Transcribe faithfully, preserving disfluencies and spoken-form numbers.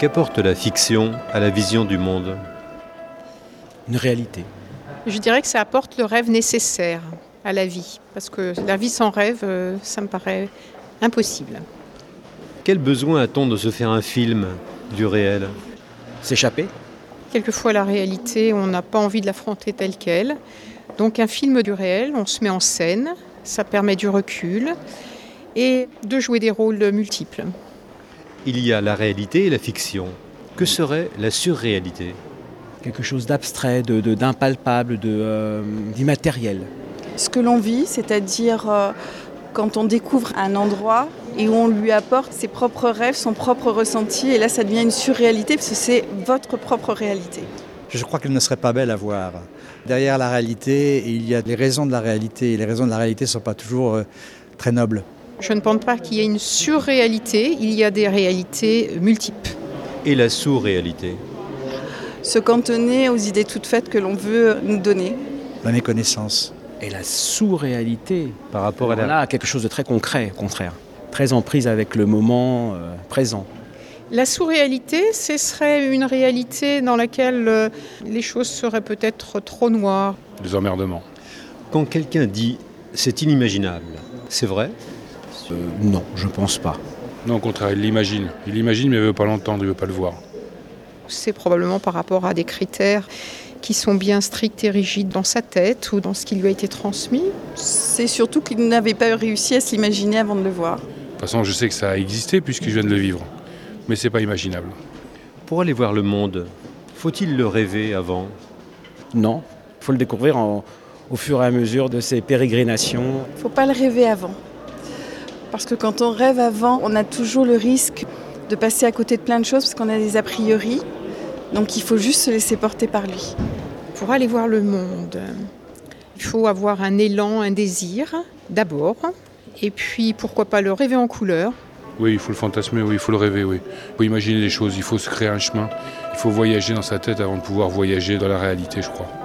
Qu'apporte la fiction à la vision du monde ? Une réalité. Je dirais que ça apporte le rêve nécessaire à la vie. Parce que la vie sans rêve, ça me paraît impossible. Quel besoin a-t-on de se faire un film du réel ? S'échapper ? Quelquefois, la réalité, on n'a pas envie de l'affronter telle qu'elle. Donc un film du réel, on se met en scène, ça permet du recul et de jouer des rôles multiples. Il y a la réalité et la fiction. Que serait la surréalité ? Quelque chose d'abstrait, de, de, d'impalpable, de, euh, d'immatériel. Ce que l'on vit, c'est-à-dire euh, quand on découvre un endroit et où on lui apporte ses propres rêves, son propre ressenti, et là ça devient une surréalité parce que c'est votre propre réalité. Je crois qu'elle ne serait pas belle à voir. Derrière la réalité, il y a les raisons de la réalité, et les raisons de la réalité ne sont pas toujours euh, très nobles. Je ne pense pas qu'il y ait une surréalité, il y a des réalités multiples. Et la sous-réalité ? Se cantonner aux idées toutes faites que l'on veut nous donner. La méconnaissance. Et la sous-réalité, par rapport à la... là, quelque chose de très concret, au contraire. Très en prise avec le moment euh, présent. La sous-réalité, ce serait une réalité dans laquelle euh, les choses seraient peut-être trop noires. Des emmerdements. Quand quelqu'un dit « c'est inimaginable », c'est vrai ? euh, Non, je ne pense pas. Non, au contraire, il l'imagine. Il l'imagine, mais il ne veut pas l'entendre, il ne veut pas le voir. C'est probablement par rapport à des critères qui sont bien stricts et rigides dans sa tête ou dans ce qui lui a été transmis. C'est surtout qu'il n'avait pas réussi à s'imaginer avant de le voir. De toute façon, je sais que ça a existé puisque je viens de le vivre. Mais c'est pas imaginable. Pour aller voir le monde, faut-il le rêver avant ? Non, il faut le découvrir en, au fur et à mesure de ses pérégrinations. Il ne faut pas le rêver avant. Parce que quand on rêve avant, on a toujours le risque de passer à côté de plein de choses parce qu'on a des a priori. Donc il faut juste se laisser porter par lui. Pour aller voir le monde, il faut avoir un élan, un désir, d'abord. Et puis, pourquoi pas le rêver en couleur. Oui, il faut le fantasmer, oui, il faut le rêver, oui. Il faut imaginer des choses, il faut se créer un chemin. Il faut voyager dans sa tête avant de pouvoir voyager dans la réalité, je crois.